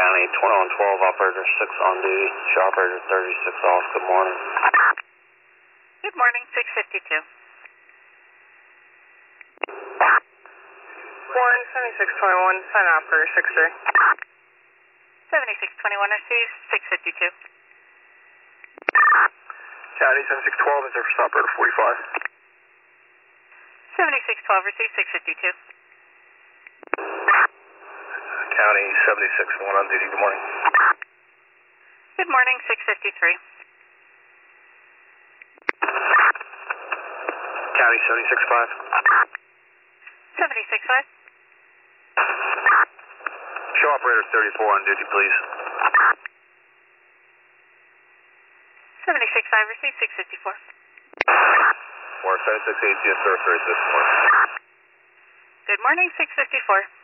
County, 2112, operator 6 on duty, show operator 36 off. Good morning. Good morning, 652. 7621, sign operator 63. 7621 receives 652. County 7612 is there for stop operator 45. 7612 receives 652. County 76 1 on duty, good morning. Good morning, 653. County 765. 765. Show operator 34 on duty, please. 765 receives 654. Or 768 GS 33 this morning. Good morning, 654.